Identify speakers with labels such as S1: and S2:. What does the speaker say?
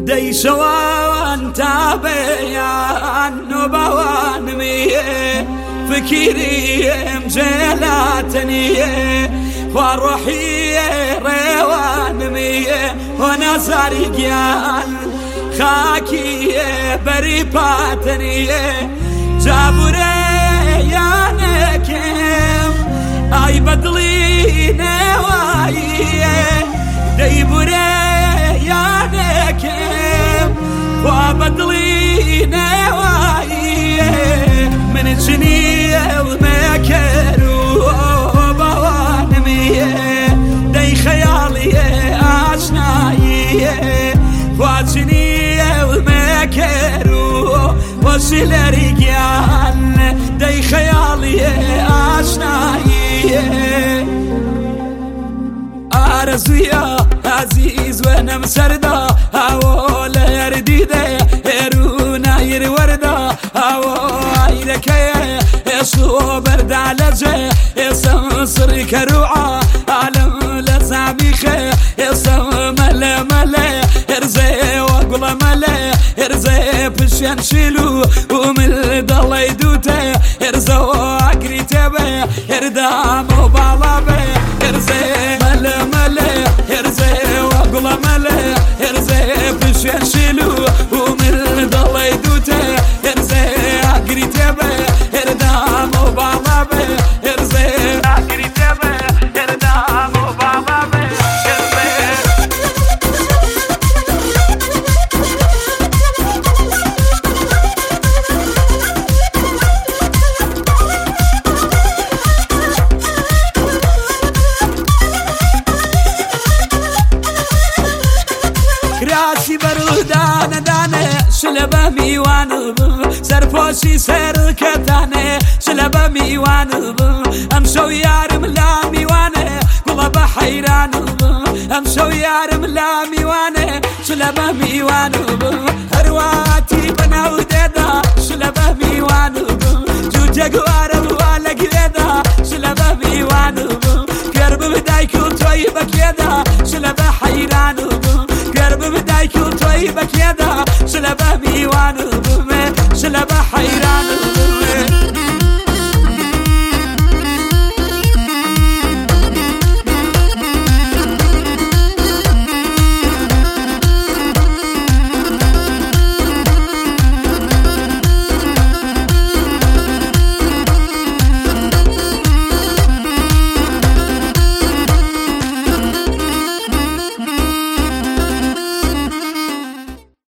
S1: دي شوان تابعان نبوان ميه فكيري مجلاتني وروحي روان ميه وانا سارقيان خاكي بريباتني جابوري يا نكيم اي بدلي نوايه ديبوري يا نكيم وبدلي نوايه من الجنيه ومكرو بوانميه دي خيالي اشنايه وجنيه ومكرو وصل رجال دي خيالي اشنايه أرزويا عزيز وانا مسردا أولا يرديده يرونا يروردا أولا كيا يصو برد على جي يصنصر كروعة عالم لزعبيخي يصو ملا ملا يرزي وقل ملا يرزي بشان شيلو ومن ضل يدوته يرزو عقري تبه يردام وبعلابه يرزي ملا ملا يرزي وقل ملا يرزي بشان شيلو ومن ضل يدوته يرزي عقري تبه يردام وبعلابه يرزي عقري تبه يردام وبعلابه يرزي راسي برودانه دانه شلبه میوانه سرپوشی سرکتانه شلبه میوانه امشو یارم لا میوانه قلب حیرانه امشو یارم لا میوانه شلبه میوانه هرواتي بناو ددا شلبه میوانه جوجه قواره والا قيدا شلبه میوانه قرب بدايكو طيبك يدا شلبه حيرانه قرب بدايكو طيبك يدا شلبه ميوانه شلبه حيرانه